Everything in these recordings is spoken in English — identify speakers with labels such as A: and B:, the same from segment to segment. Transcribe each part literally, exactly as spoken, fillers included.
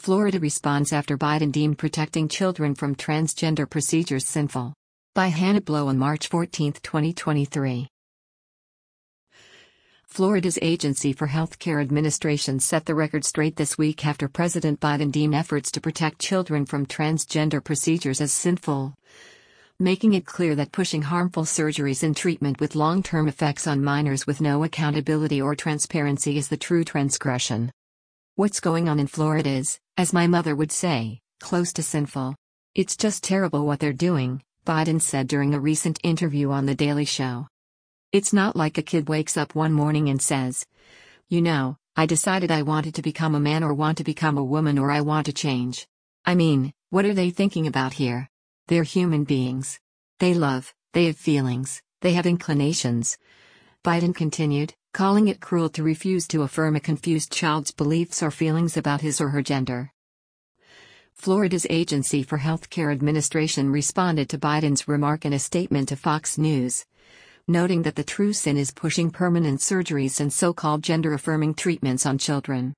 A: Florida responds after Biden deemed protecting children from transgender procedures sinful. By Hannah Blow on March fourteenth, twenty twenty-three. Florida's Agency for Healthcare Administration set the record straight this week after President Biden deemed efforts to protect children from transgender procedures as sinful, making it clear that pushing harmful surgeries and treatment with long-term effects on minors with no accountability or transparency is the true transgression. What's going on in Florida is, as my mother would say, close to sinful. It's just terrible what they're doing, Biden said during a recent interview on The Daily Show. It's not like a kid wakes up one morning and says, you know, I decided I wanted to become a man or want to become a woman or I want to change. I mean, what are they thinking about here? They're human beings. They love, they have feelings, they have inclinations. Biden continued, calling it cruel to refuse to affirm a confused child's beliefs or feelings about his or her gender. Florida's Agency for Healthcare Administration responded to Biden's remark in a statement to Fox News, noting that the true sin is pushing permanent surgeries and so-called gender-affirming treatments on children.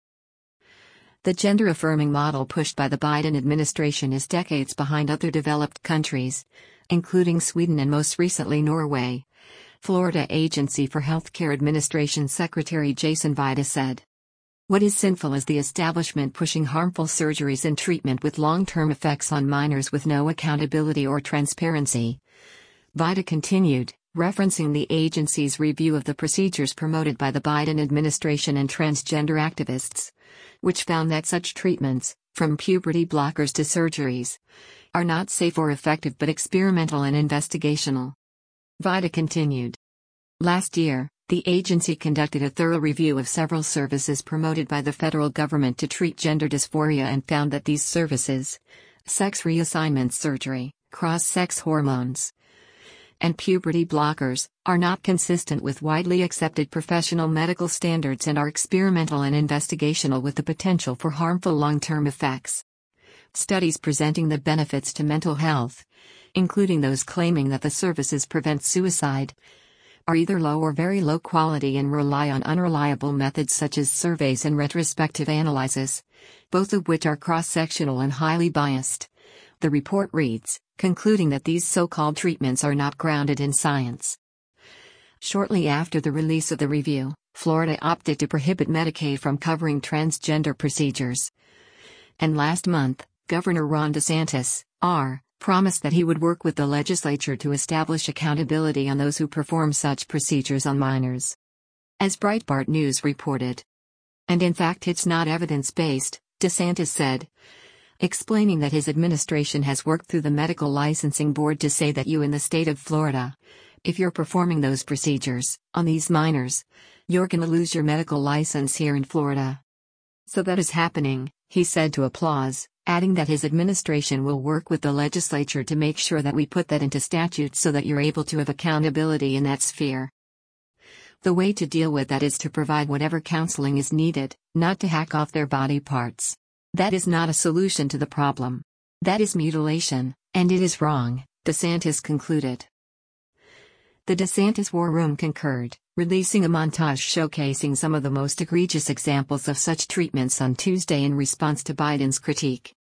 A: The gender-affirming model pushed by the Biden administration is decades behind other developed countries, including Sweden and most recently Norway. Florida Agency for Healthcare Administration Secretary Jason Vida said, "What is sinful is the establishment pushing harmful surgeries and treatment with long-term effects on minors with no accountability or transparency." Vida continued, referencing the agency's review of the procedures promoted by the Biden administration and transgender activists, which found that such treatments, from puberty blockers to surgeries, are not safe or effective but experimental and investigational. Vida continued. Last year, the agency conducted a thorough review of several services promoted by the federal government to treat gender dysphoria and found that these services, sex reassignment surgery, cross-sex hormones, and puberty blockers, are not consistent with widely accepted professional medical standards and are experimental and investigational with the potential for harmful long-term effects. Studies presenting the benefits to mental health, including those claiming that the services prevent suicide, are either low or very low quality and rely on unreliable methods such as surveys and retrospective analysis, both of which are cross-sectional and highly biased. The report reads, concluding that these so-called treatments are not grounded in science. Shortly after the release of the review, Florida opted to prohibit Medicaid from covering transgender procedures. And last month, Governor Ron DeSantis, R., promised that he would work with the legislature to establish accountability on those who perform such procedures on minors. As Breitbart News reported. And in fact it's not evidence-based, DeSantis said, explaining that his administration has worked through the medical licensing board to say that you in the state of Florida, if you're performing those procedures on these minors, you're gonna lose your medical license here in Florida. So that is happening, he said to Applause, adding that his administration will work with the legislature to make sure that we put that into statute so that you're able to have accountability in that sphere. The way to deal with that is to provide whatever counseling is needed, not to hack off their body parts. That is not a solution to the problem. That is mutilation, and it is wrong, DeSantis concluded. The DeSantis War Room concurred, releasing a montage showcasing some of the most egregious examples of such treatments on Tuesday in response to Biden's critique.